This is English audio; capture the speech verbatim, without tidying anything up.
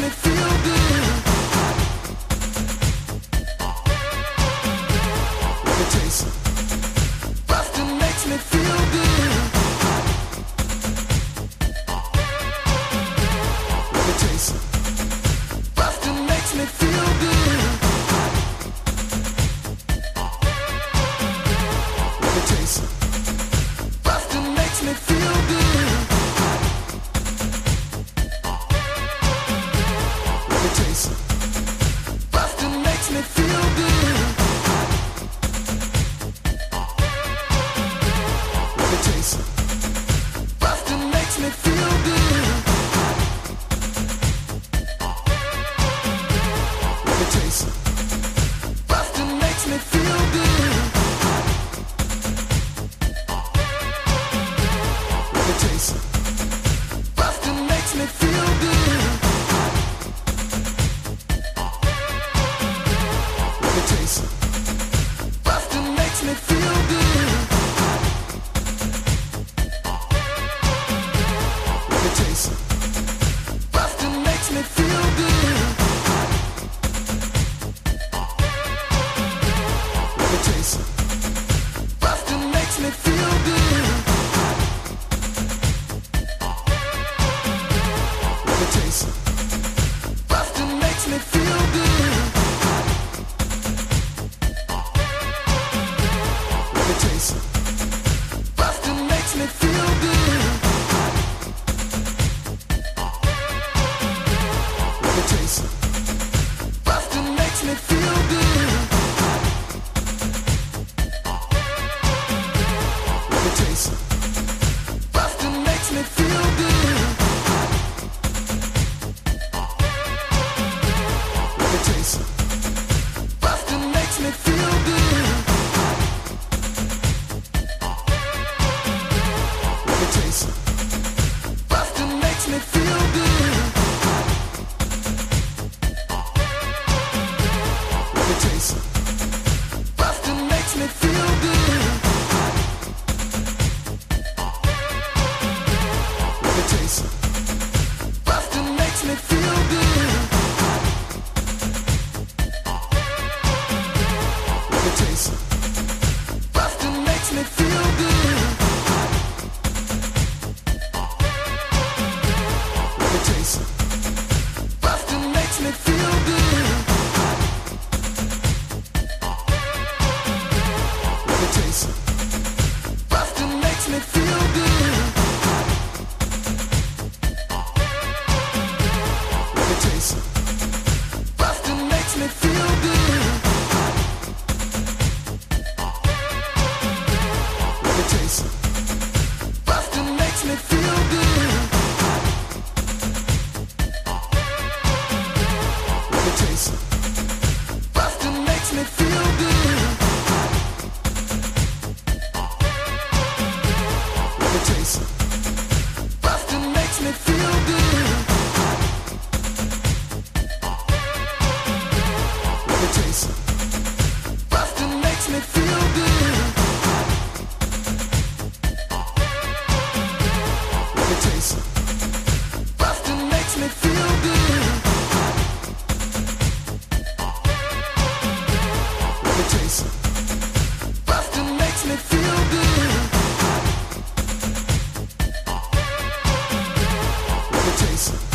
me feel good. Let me tell you something. Bustin' makes me feel good. Let me tell you something. Bustin' makes me feel good. Let me tell you something. Bustin' makes me feel good. Let me tell you something. Bustin' makes me feel good. Let me tell you something. Bustin' makes me feel good. Let me tell you something. Bustin' makes me feel good. Let me tell you something. Bustin' makes me feel good. Let me tell you something. Bustin' makes me feel good. Let me tell you something. Bustin' makes me feel good. Let me tell you something. Bustin' makes me feel good. Let me tell you something. Bustin' makes me feel good. Let me tell you something. Bustin' makes me feel good. Let me tell you something. Bustin' makes me feel good. Let me tell you something. Bustin' makes me feel good. Let me tell you something. Bustin' makes me feel good. Let me tell you something. Bustin' makes me feel good. Let me tell you something. Bustin' makes me feel good. Let me tell you something. Bustin' makes me feel good. Let me tell you something. Bustin' makes me feel good. Let me tell you something. Bustin' makes me feel good. Let me tell you something. Bustin' makes me feel good. Let me tell you something. Bustin' makes me feel good. Let me tell you something. Bustin' makes me feel good. Let me tell you something. Bustin' makes me feel good. Let me tell you something. Bustin' makes me feel good. Let me tell you something. Bustin' makes me feel good. Let me tell you something. Bustin' makes me feel good. Let me tell you something. Bustin' makes me feel good. Let me tell you something.